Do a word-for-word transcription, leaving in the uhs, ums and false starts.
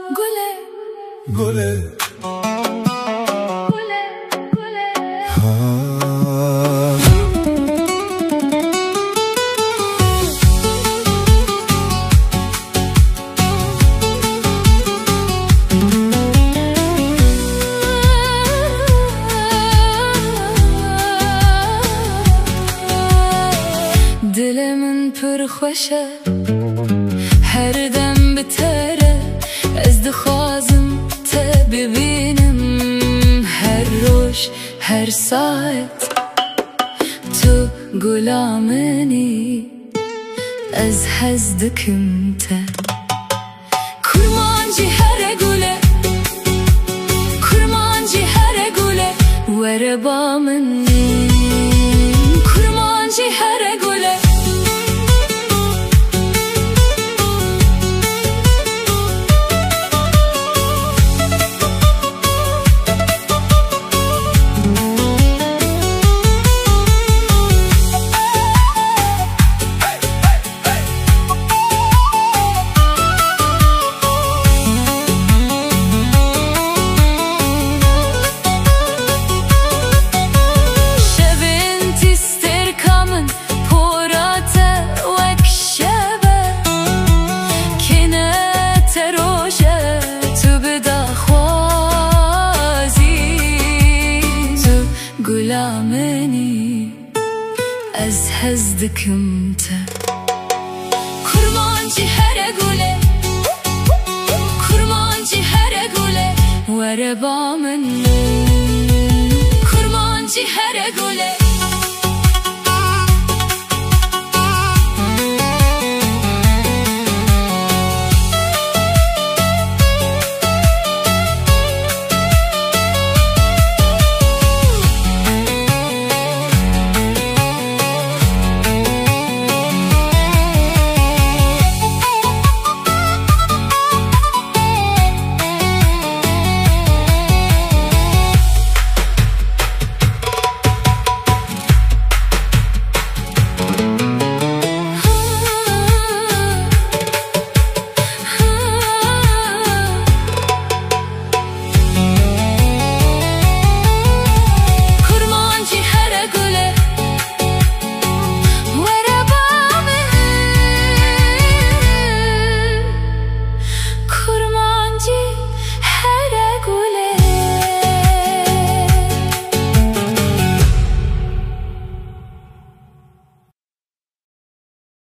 گله گله گله گله دلمن پر خوشه هر دم بتره از دخوازم تا ببینم هر روش هر ساعت تو غلامنی از حزدکم تا کرمانجی هر گله کرمانجی هر گله ور با من کرمانجی هر گله غلامنی از حزدکم تا کرمانجی هر گله کرمانجی هر گله ور با من کرمانجی هر گله